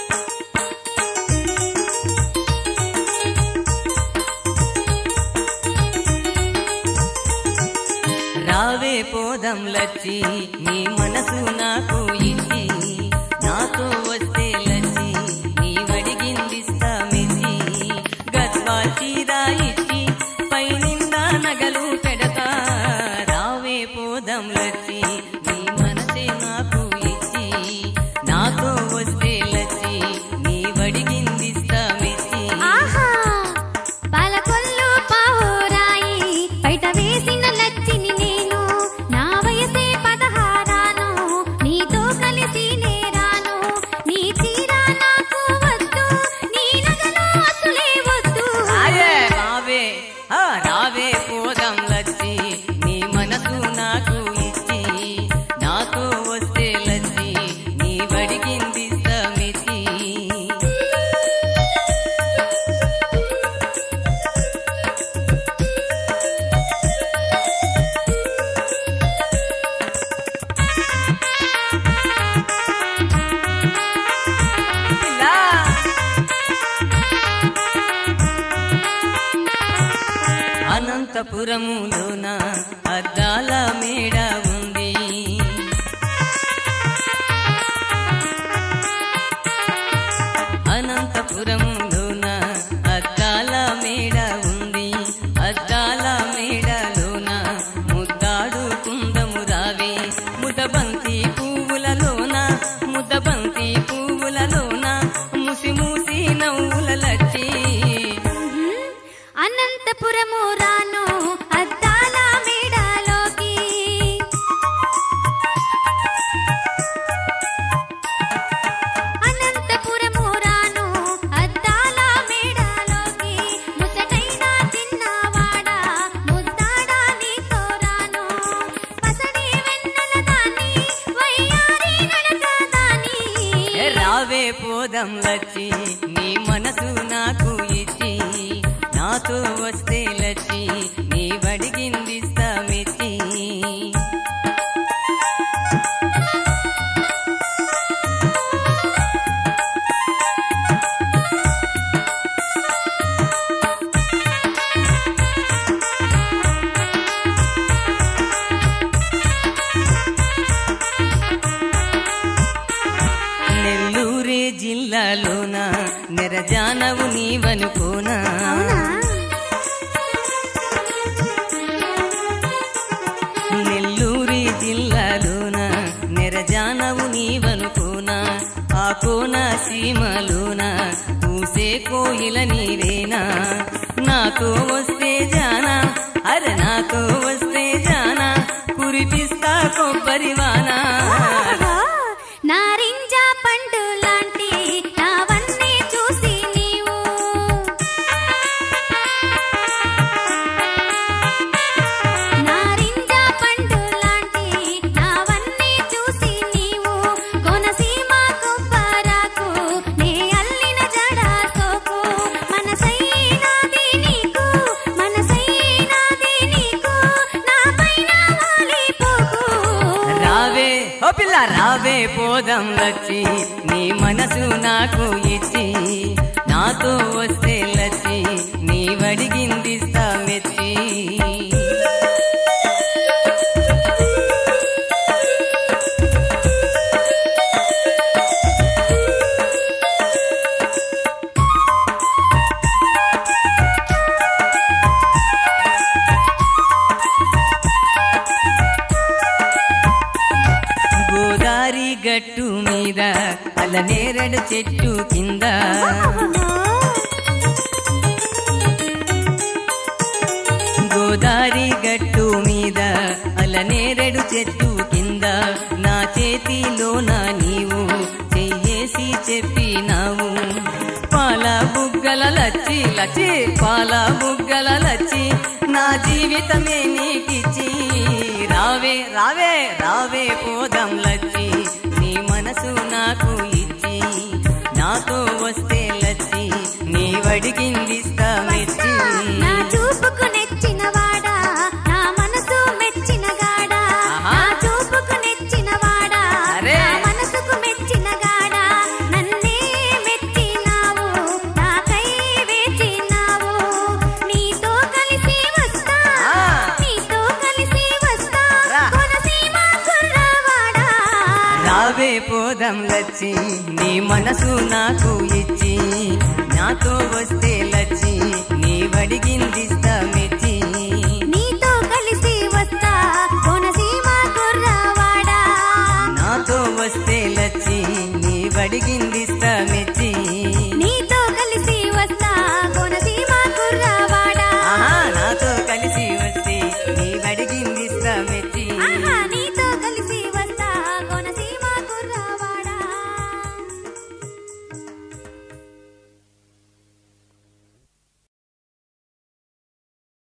రావే పోదం లచ్చి నీ మనసు నాకు ఇచ్చి నాతో వస్తే లచ్చి నీ వడిగిందిస్తా మెచ్చి గద్వాల్ చీరా ఇచ్చి పైనిందా నగలు పెడతా రావే పోదం లచ్చి నీ మనసే నాకు ఇచ్చి నాతో వస్తే లచ్చి నీ వడిగిందిస్తా మెచ్చి పాలకొల్లు పావురాయి బయట వేసిన లచ్చిని నేను నా వయసే 16 నీతో కలిసి నేరాను నీ చీర నాకు వద్దు నీ నగలు అసలే వద్దు రావే రావే పోదం లచ్చి నీ మనసు నాకు ఇచ్చి నాతో వస్తే లచ్చి నీ వడిగిందిస్తా మెచ్చి అనంతపురములోన అద్దాల మేడ ఉంది అనంతపురములోన అద్దాల మేడ ఉంది అద్దాల మేడలోన ముద్దాడు కుందము రావే ముదబంతి పువ్వులలోన ముదబంతి పువ్వులలోన ముసి ముసి నవ్వుల లచ్చి అనంతపురము రాను అద్దాల మేడలోకి అనంతపురము రాను అద్దాల మేడలోకి ముసటైన చిన్నవాడ ముద్దాడా నీతో రాను పసడి వెన్నెల దాని వయ్యారి నడక దాని రావే పోదం లచ్చి నీ మనసు నాకు ఇచ్చి నాతో వస్తే లచ్చి నీ వడిగిందిస్తా మెచ్చి నెల్లూరే జిల్లాలోన నెరజానవు నీవనుకోనా నెల్లూరి జిల్లాలోన నెరజానవు నీవనుకోనా ఆ కోన సీమలోన పూసే కోయిల నీవేనా నాతో వస్తే జానా అరే నాతో వస్తే జానా కురిపిస్తా కొబ్బరివానా నారింజ పండు లాంటి నావన్నీ చూసి నీవు నారింజ పండు లాంటి నావన్నీ చూసి నీవు కోనసీమ కొబ్బరాకు నే అల్లిన జడ సోకు మనసైనాది నీకు నా పైన వాలిపోకు రావే ఓ పిల్ల రావే పోదం లచ్చి నీ మనసు నాకు ఇచ్చి నాతో వస్తే లచ్చి నీ వడిగిందిస్తా మెచ్చి గోదారి గట్టు మీద అలనేరడు చెట్టు కింద గోదారి గట్టు మీద అలనేరడు చెట్టు కింద నా చేతిలోన నీవు చెయ్యేసి చెప్పినావు పాల బుగ్గల లచ్చి లచ్చి పాల బుగ్గల లచ్చి నా జీవితమే నీకిచ్చి రావే రావే రావే పోదం లచ్చి నీ మనసు నాకు ఇచ్చి నాతో వస్తే లచ్చి నీ వడిగిందిస్తా మెచ్చి నా చూపుకు నెచ్చిన వాడా నా మనసు మెచ్చిన గాడా నా చూపుకు నెచ్చిన వాడా నా మనసుకు మెచ్చిన గాడా నన్నే రావే పోదం లచ్చి నీ మనసు నాకు ఇచ్చి నాతో వస్తే లచ్చి నీ వడిగిందిస్తా మెచ్చి నీతో కలిసి వస్తా కోనసీమ కుర్రవాడా నాతో వస్తే లచ్చి నీ వడిగింది